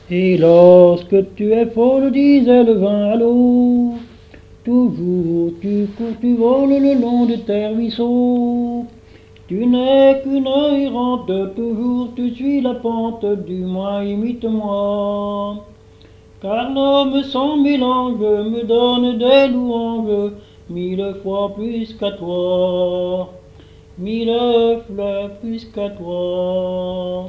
Et lorsque tu es folle, disait le vin à l'eau, toujours tu cours, tu voles le long de tes ruisseaux. Tu n'es qu'une errante, toujours tu suis la pente, du moins imite-moi. Car l'homme sans mélange me donne des louanges, 1000 fois plus qu'à toi, 1000 fois plus qu'à toi.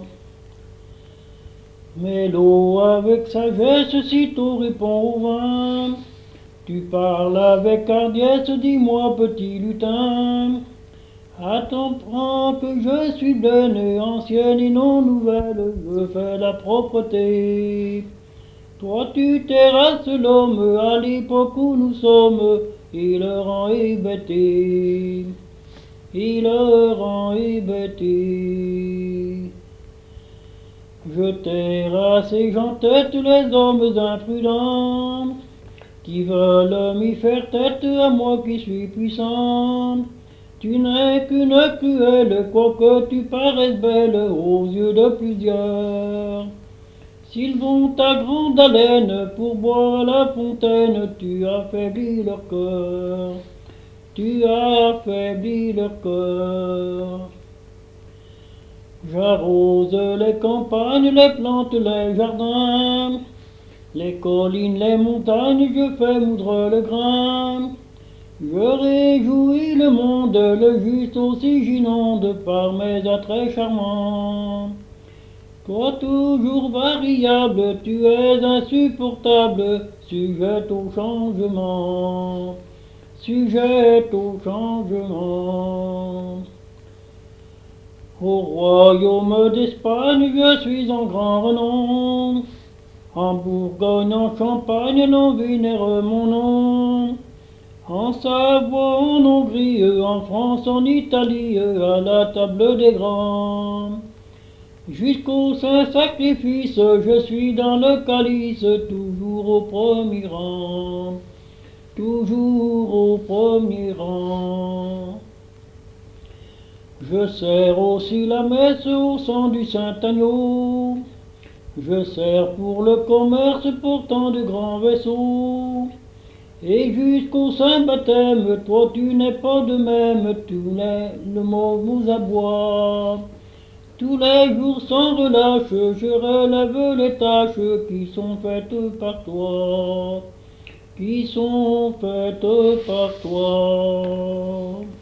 Mais l'eau avec sagesse sitôt répond au vin. Tu parles avec hardiesse, dis-moi petit lutin. Attends que je suis pleine, ancienne et non nouvelle, je fais la propreté. Toi tu terrasses l'homme à l'époque où nous sommes, et le rend hébété, et le rend hébété. Je terrasse et j'entête les hommes imprudents, qui veulent m'y faire tête à moi qui suis puissant. Tu n'es qu'une cruelle, quoique tu paraisses belle aux yeux de plusieurs. S'ils vont à grande haleine pour boire à la fontaine, tu affaiblis leur cœur, tu affaiblis leur cœur. J'arrose les campagnes, les plantes, les jardins, les collines, les montagnes, je fais moudre le grain. Je réjouis le monde, le juste aussi j'inonde par mes attraits charmants. Toi toujours variable, tu es insupportable, sujette au changement, sujette au changement. Au royaume d'Espagne, je suis en grand renom. En Bourgogne, en Champagne, l'on vénère mon nom. En Savoie, en Hongrie, en France, en Italie, à la table des grands. Jusqu'au saint sacrifice, je suis dans le calice, toujours au premier rang, toujours au premier rang. Je sers aussi la messe au sang du saint agneau. Je sers pour le commerce portant de grands vaisseaux. Et jusqu'au saint baptême, toi tu n'es pas de même, tous les mots vous aboient. Tous les jours sans relâche, je relève les tâches qui sont faites par toi, qui sont faites par toi.